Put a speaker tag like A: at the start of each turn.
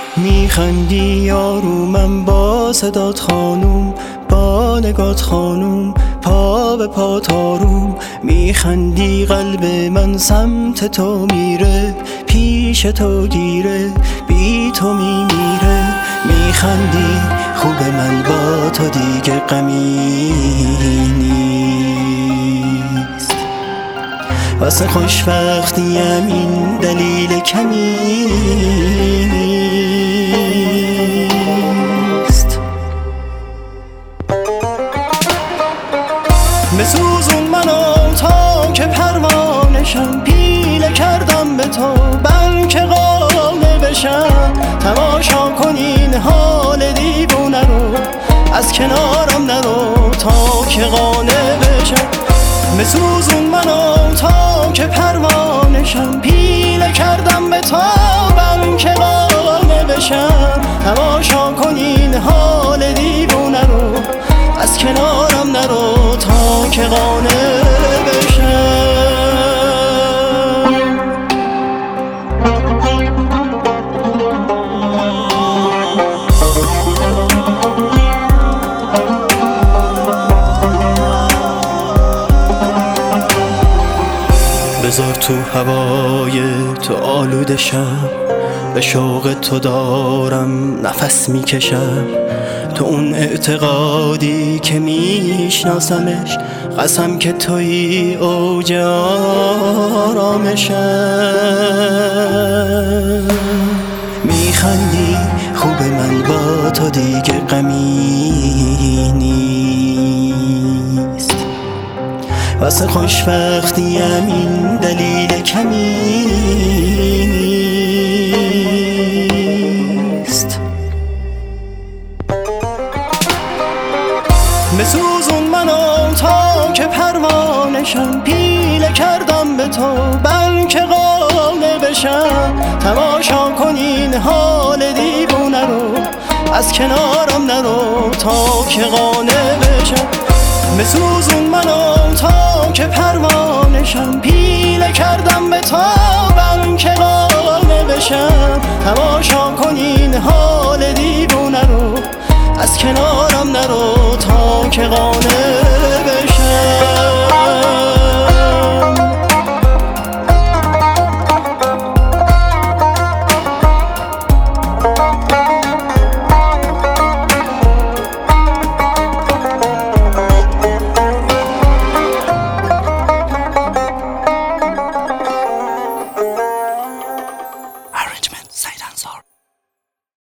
A: میخندی یارو من با صدات خانوم، با نگات خانوم، پا به پا تاروم. میخندی قلب من سمت تو میره، پیش تو گیره، بی تو میمیره. میخندی خوب من با تو دیگه غمی نیست، واسه خوشبختیم این دلیل کمی نیست. بسوزون منو تا که پروانشم، پیله کردم به تو بلکه قانع بشم. تماشا کنین حال دیوونه رو، از کنارم نرو تا که قانع بشم. بسوزون منو تا که پروانشم، پیله کردم به تو بلکه قانع بشم. تماشا کنین حال دیوونه رو، از کنارم نرو تا که قانع بشم. بذار تو هوای تو آلوده شم، به شوق تو دارم نفس میکشم. تو اون اعتقادی که میشناسمش، قسم که توی اوج آرامشم. میخندی خوب من با تو دیگه غمی نیست، واسه خوشبختیم این دلیل کمی نیست. بسوزون منو تا که پروانشم، پیله کردم به تو بلکه قانع بشم. تماشا کنین حال دیوونه رو، از کنارم نرو تا که قانع بشم. بسوزون منو تا که پروانشم، پیله کردم به تو بلکه قانع بشم. تماشا کنین حال دیوونه رو، از کنارم نرو تا که قانع